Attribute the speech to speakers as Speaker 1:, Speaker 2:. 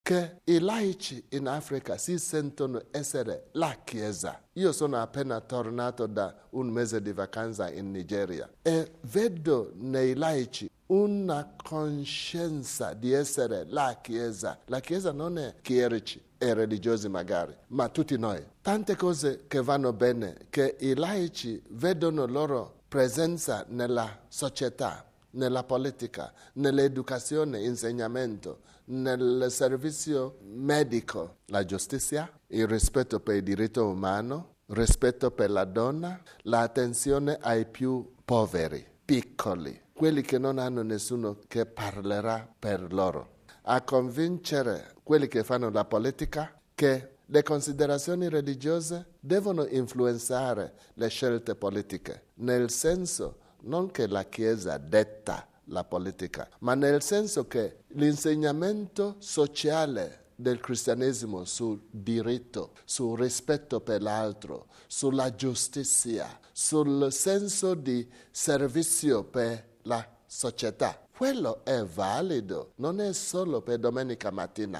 Speaker 1: che i laici in Africa si sentono essere la Chiesa. Io sono appena tornato da un mese di vacanza in Nigeria e vedo nei laici una coscienza di essere la Chiesa. La Chiesa non è chierici e religiosi magari, ma tutti noi. Tante cose che vanno bene, che i laici vedono loro presenza nella società, nella politica, nell'educazione, insegnamento, nel servizio medico, la giustizia, il rispetto per il diritto umano, rispetto per la donna, l'attenzione ai più poveri, piccoli, quelli che non hanno nessuno che parlerà per loro, a convincere quelli che fanno la politica che le considerazioni religiose devono influenzare le scelte politiche, nel senso non che la Chiesa detta la politica, ma nel senso che l'insegnamento sociale del cristianesimo sul diritto, sul rispetto per l'altro, sulla giustizia, sul senso di servizio per la società, quello è valido, non è solo per domenica mattina.